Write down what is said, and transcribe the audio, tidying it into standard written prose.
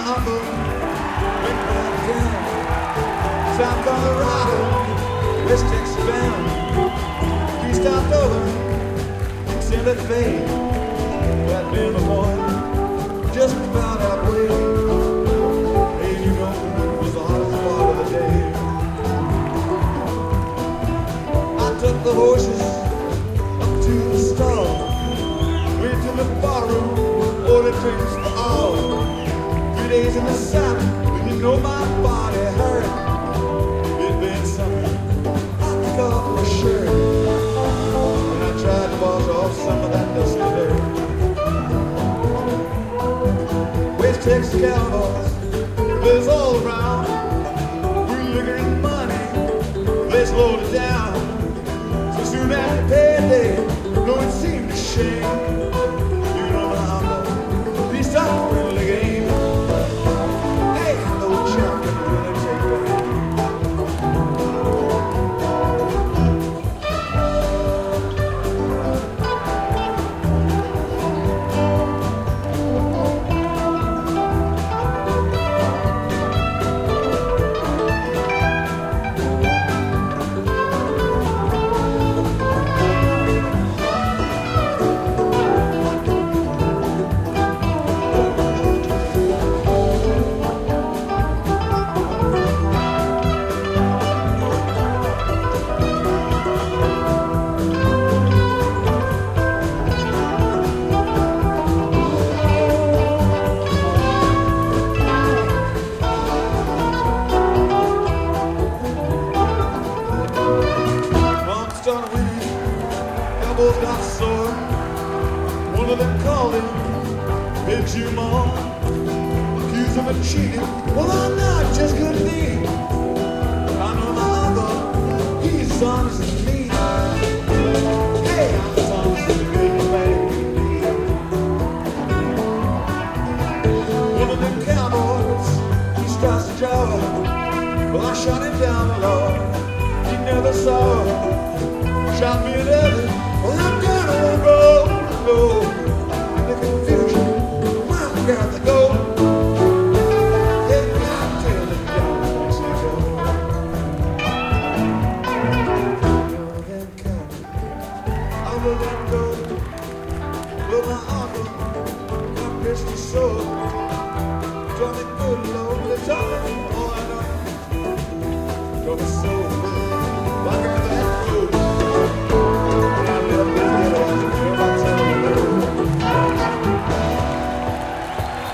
uncle went back down South Colorado, West Texas bound. He stopped over in Santa Fe, that been before, just about halfway. Hey, you know, it was the hottest part of the day. I took the horses up to the stall, went to the barroom, ordered drinks for all. 3 days in the saddle, when you know my body hurt. It been something I took off my shirt, and I tried to wash off some of that dusty dirt. West Texas cowboys, there's all around. We're liquor and money, they slowed it down. So soon after payday, though it seemed a shame, you know my uncle, he stopped winning the game. Hey, no chump can really take that. Elbows got sore. One of them called him Big Jumon, accused him of cheating. Well, I'm not just good at me. I know my uncle, he's as honest as me. Hey, I'm as honest as a good man can be. One of them cowboys, he starts to jaw. Well, I shot him down, Lord, he never saw. Shot me another. Well, I'm gonna go. In the confusion, mom got to go. Then I tell the down Mexico. Then come, I will let go. But my uncle got pissed his soul. Told me good Lord, they told me, oh I know. Told me so.